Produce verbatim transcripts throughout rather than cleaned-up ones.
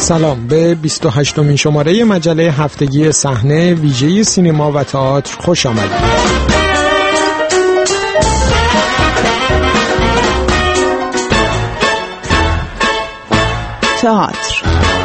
سلام، به بیست و هشتمین شماره مجله هفتگی صحنه ویژه سینما و تئاتر خوش آمدید. تئاتر.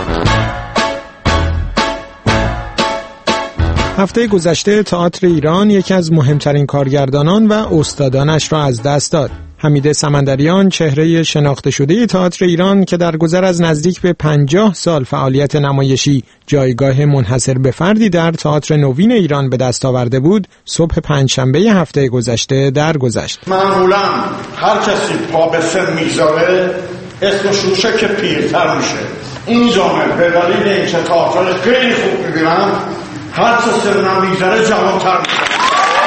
هفته گذشته تئاتر ایران یکی از مهمترین کارگردانان و استادانش را از دست داد. حمید سمندریان، چهره شناخته شده تئاتر ایران که در گذر از نزدیک به پنجاه سال فعالیت نمایشی جایگاه منحصر به فردی در تئاتر نوین ایران به دست آورده بود، صبح پنجشنبه هفته گذشته درگذشت. معمولا هر کسی پا به سن میذاره اسمش روشه که پیرتر میشه. این جامعه به دلیل اینکه تئاتر خیلی خوب میبینم هر چه سنم میگذره جوانتر میشه.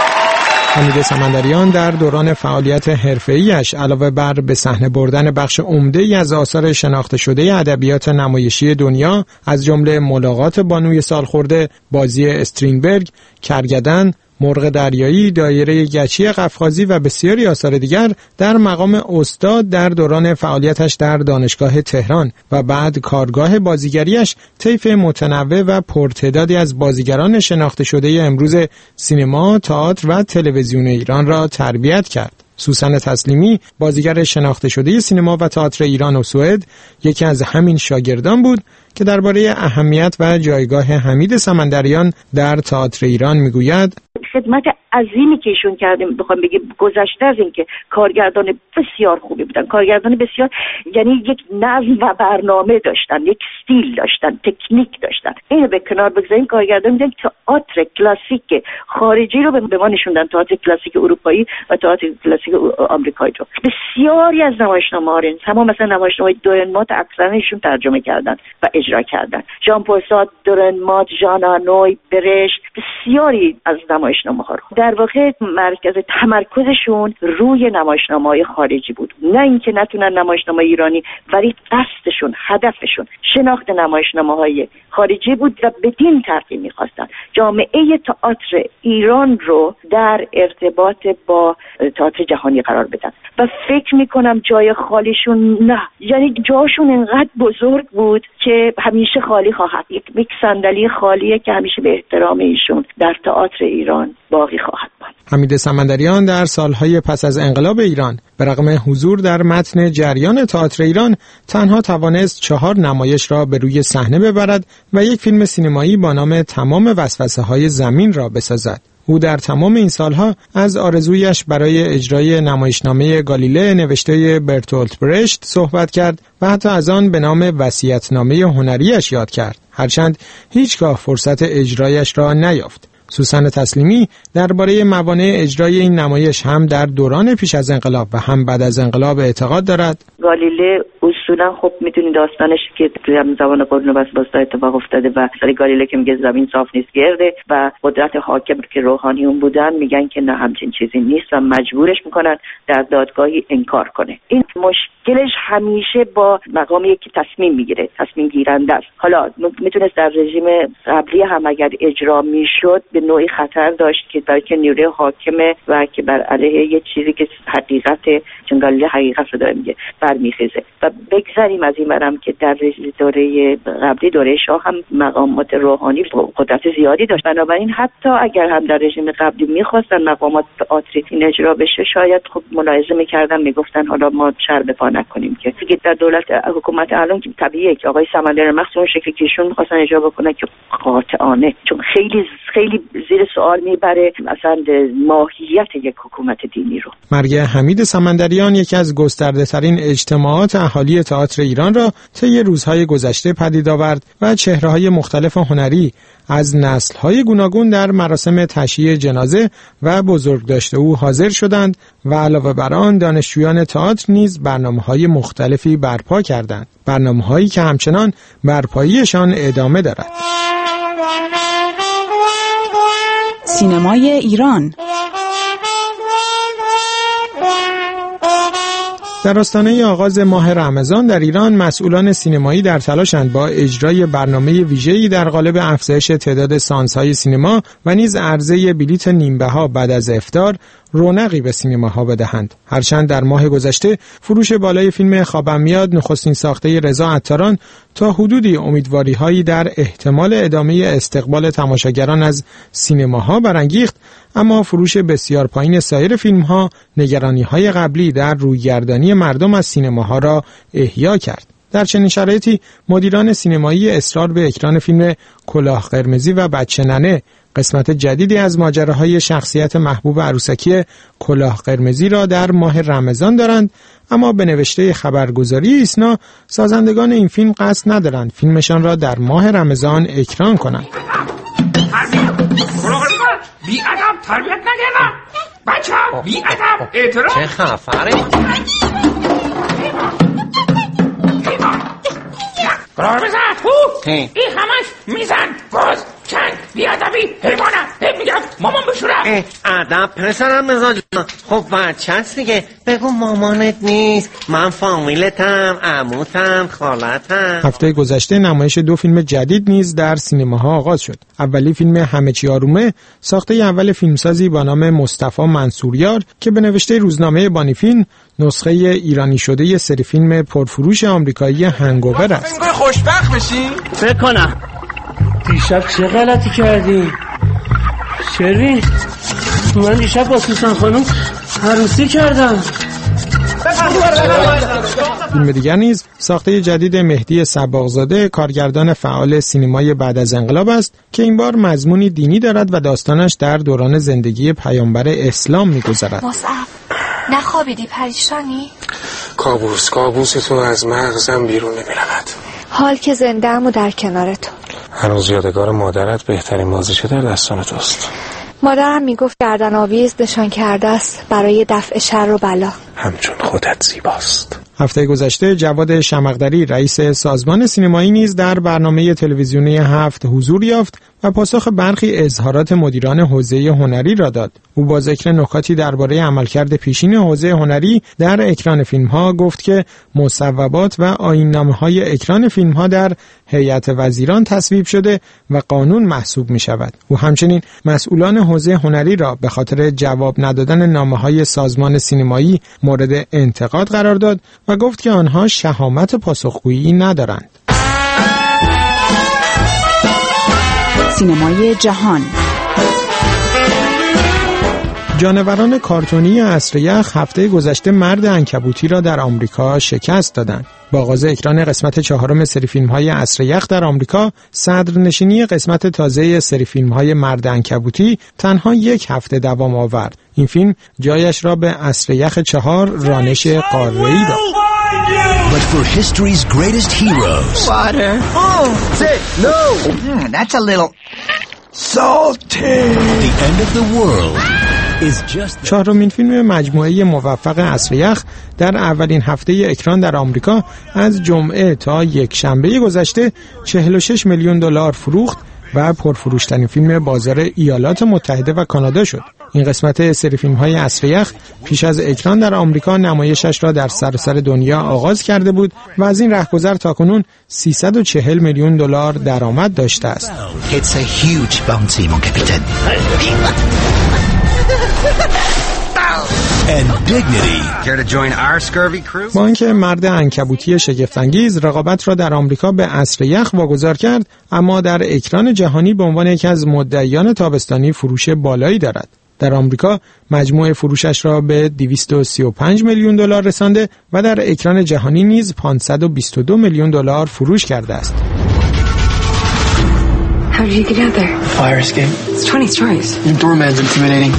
حمید سمندریان در دوران فعالیت حرفه‌ایش علاوه بر به صحنه بردن بخش عمده‌ای از آثار شناخته شده ادبیات نمایشی دنیا از جمله ملاقات بانوی سالخورده، بازی استرینبرگ، کرگدن، مرغ دریایی، دایره گچی قفقازی و بسیاری آثار دیگر در مقام استاد در دوران فعالیتش در دانشگاه تهران و بعد کارگاه بازیگریش طیف متنوع و پرتعدادی از بازیگران شناخته شده امروز سینما، تئاتر و تلویزیون ایران را تربیت کرد. سوسن تسلیمی، بازیگر شناخته شده سینما و تئاتر ایران و سوئد، یکی از همین شاگردان بود که درباره اهمیت و جایگاه حمید سمندریان در تئاتر ایران میگوید: خدمت عظیمی که ایشون کردیم، بخوام بگیم گذشته از این که کارگردان بسیار خوبی بودن، کارگردان بسیار، یعنی یک نظم و برنامه داشتن، یک استیل داشتن، تکنیک داشتن. اینو به کنار بگذاریم، کارگردان بودن تئاتر کلاسیک خارجی رو به ما نشوندن، تئاتر کلاسیک اروپایی و تئاتر کلاسیک آمریکایی رو. بسیاری از نمایشنامه‌ها رو، تمام مثلا نمایشنامه دورنمات اکثرا ایشون ترجمه کردن و اجرا کردن. ژان پل سارتر، دورنمات، ژان آنوی، برشت، بسیاری از نمایشنامه‌ها رو. در واقع مرکز تمرکزشون روی نمایشنامه‌های خارجی بود، نه اینکه نتونن نمایشنامه ایرانی، ولی قصدشون، هدفشون شناخت نمایشنامه‌های خارجی بود و بدین ترتیب می‌خواستن جامعه تئاتر ایران رو در ارتباط با تئاتر جهانی قرار بدن و فکر می‌کنم جای خالیشون نه، یعنی جاشون انقدر بزرگ بود که همیشه خالی خواهد، یک یک صندلی خالیه که همیشه به احترام ایشون در تئاتر ایران باقی خواهد ماند. حمید سمندریان در سالهای پس از انقلاب ایران به رغم حضور در متن جریان تئاتر ایران تنها توانست چهار نمایش را به روی صحنه ببرد و یک فیلم سینمایی با نام تمام وسوسه‌های زمین را بسازد. او در تمام این سالها از آرزویش برای اجرای نمایشنامه گالیله نوشته برتولت برشت صحبت کرد و حتی از آن به نام وصیت‌نامه هنریش یاد کرد، هرچند هیچگاه فرصت اجرایش را نیافت. سوسن تسلیمی درباره موانع اجرای این نمایش هم در دوران پیش از انقلاب و هم بعد از انقلاب اعتقاد دارد: گالیله اصولا خب میتونید داستانش که توی هم زمان قرون وسطا اتفاق افتاده و سری گالیله که میگه زمین صاف نیست گرده و قدرت حاکم که روحانیون بودن میگن که نه همچین چیزی نیست و مجبورش میکنن در دادگاهی انکار کنه. این مشکلش همیشه با مقامی که تصمیم میگیره، تصمیم گیرنده است. حالا میتونست در رژیم قبلی هم اگر اجرا میشد به نوعی خطر داشت که برای که نیروی حاکمه و که بر علیه یه چیزی که حقیقت، چون گالیله حقیقت رو داره میگه، برمیخیزه. و بگذاریم از این برم که در دوره قبلی، دوره شاه، هم مقامات روحانی قدرت زیادی داشت. بنابراین حتی اگر هم در رژیم قبلی میخواستن مقامات تئاتری این اجرا بشه، شاید خب ملاحظه میکردن، میگفتن حالا ما شر به پا نکنیم. که دیگه در دولت حکومت الان که طبیعیه که آقای سمندریان مخصوصا شکلی که ایشون میخواستن اجرا بکنن که قاطعانه، چون خیلی خیلی زیر سوال میبره اصلا ماهیت یک حکومت دینی رو. مرگ حمید سمندریان یکی از گسترده ترین اجتماعات اهالی تئاتر ایران را طی روزهای گذشته پدید آورد و چهره‌های مختلف هنری از نسل‌های گوناگون در مراسم تشییع جنازه و بزرگداشت او حاضر شدند و علاوه بر آن دانشجویان تئاتر نیز برنامه‌های مختلفی برپا کردند، برنامه‌هایی که همچنان برپاییشان ادامه دارد. سینمای ایران. در آستانه آغاز ماه رمضان در ایران مسئولان سینمایی در تلاشند با اجرای برنامه ویژه‌ای در قالب افزایش تعداد سانس‌های سینما و نیز عرضه بلیت نیمبها بعد از افطار رونقی به سینماها بدهند. هرچند در ماه گذشته فروش بالای فیلم خوابم میاد نخستین ساخته رضا عطاران تا حدودی امیدواری‌هایی در احتمال ادامه استقبال تماشاگران از سینماها برانگیخت، اما فروش بسیار پایین سایر فیلم‌ها نگرانی‌های قبلی در رویگردانی مردم از سینماها را احیا کرد. در چنین شرایطی مدیران سینمایی اصرار به اکران فیلم کلاه قرمزی و بچه ننه، قسمت جدیدی از ماجراهای شخصیت محبوب عروسکی کلاه قرمزی را در ماه رمضان دارند، اما به نوشته خبرگزاری ایسنا سازندگان این فیلم قصد ندارند فیلمشان را در ماه رمضان اکران کنند. بی ادب تربیت نگردم بچه ها، بی ادب اعتراف. چه خفره قرار بزن این همش میزن باز چنگ بی ادبی حیوانه. هی میگم مامان بشورم. ادب پسرم مزاج. خب بچه هست دیگه، بگو مامانت نیست، من فامیلتم، عموتم، خالتم. هفته گذشته نمایش دو فیلم جدید نیز در سینماها آغاز شد. اولی فیلم همه چی آرومه، ساخته اول فیلمسازی با نام مصطفی منصوریار که به نوشته روزنامه بانیفیلم نسخه ایرانی شده سری فیلم پرفروش آمریکایی هنگوور است. فیلم خوشبخت بشی؟ فکر کنم. دیشب چه غلطی کردی؟ شروین من دیشب با سوسن خانم عروسی کردم. فیلم دیگر نیز ساخته جدید مهدی صباغزاده، کارگردان فعال سینمای بعد از انقلاب است که این بار مضمونی دینی دارد و داستانش در دوران زندگی پیامبر اسلام می‌گذرد. مصعب نخوابیدی؟ پریشانی؟ کابوس کابوس تو از مغزم بیرون نمی‌رود. حال که زنده‌ام و در کنار تو. هنوز یادگار مادرت بهترین بازیچه در دستان توست. مادرم میگفت گردن آویز نشان کرده است برای دفع شر و بلا. همچون خودت زیباست. هفته گذشته جواد شمقدری رئیس سازمان سینمایی نیز در برنامه تلویزیونی هفت حضور یافت و پاسخ برخی اظهارات مدیران حوزه هنری را داد. او با ذکر نکاتی درباره عملکرد پیشین حوزه هنری در اکران فیلم‌ها گفت که مصوبات و آیین‌نامه‌های اکران فیلم‌ها در هیئت وزیران تصویب شده و قانون محسوب می‌شود. او همچنین مسئولان حوزه هنری را به خاطر جواب ندادن نامه‌های سازمان سینمایی مورد انتقاد قرار داد و گفت که آنها شهامت پاسخگویی ندارند. سینمای جهان. جانوران کارتونی عصر یخ هفته گذشته مرد عنکبوتی را در آمریکا شکست دادند. با آغاز اکران قسمت چهارم سری فیلم‌های عصر یخ در آمریکا، صدرنشینی قسمت تازه سری فیلم‌های مرد عنکبوتی تنها یک هفته دوام آورد. این فیلم جایش را به عصر یخ چهار رانش قاره‌ای داد. But for history's greatest heroes. Water. Oh, say no. Mm, that's a little salty. The end of the world is just. چهارمین فیلم مجموعه موفق عصر یخ در اولین هفته اکران در آمریکا از جمعه تا یک شنبه گذشته چهل و شش میلیون دلار فروخت و پرفروشترین فیلم بازار ایالات متحده و کانادا شد. این قسمت سری فیلم‌های عصر یخ پیش از اکران در آمریکا نمایشش را در سراسر دنیا آغاز کرده بود و از این رهگذر تاکنون سیصد و چهل میلیون دلار درآمد داشته است. It's a huge bounty, mon capitaine. And dignity. Care to join our scurvy crew? با اینکه مرد عنکبوتی شگفت‌انگیز رقابت را در آمریکا به عصر یخ واگذار کرد، اما در اکران جهانی به عنوان یکی از مدعیان تابستانی فروش بالایی دارد. در آمریکا مجموع فروشش را به دویست و سی و پنج میلیون دلار رسانده و در اکران جهانی نیز پانصد و بیست و دو میلیون دلار فروش کرده است. How did you get out there? Fire escape. It's twenty stories. Your doorman's intimidating.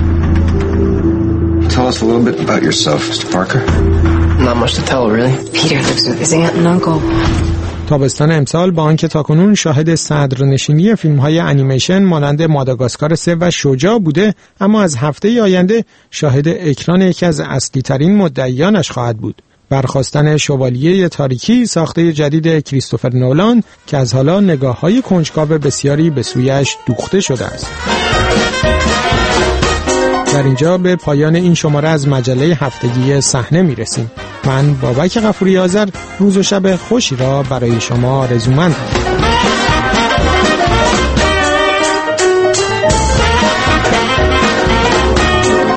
Tell us a little bit about yourself, Mister Parker. Not much to tell, really. Peter lives with his aunt and uncle. تابستان امسال با آنکه تاکنون شاهد صدرنشینی فیلم‌های انیمیشن مانند ماداگاسکار سه و شجاع بوده، اما از هفته آینده شاهد اکران یکی از اصلی‌ترین مدعیانش خواهد بود. برخاستن شوالیه تاریکی، ساخته جدید کریستوفر نولان که از حالا نگاه‌های کنجکاو بسیاری به سویش دوخته شده است. در اینجا به پایان این شماره از مجله هفتگی صحنه میرسیم. من بابک غفوری آذر روز و شب خوشی را برای شما آرزومندم.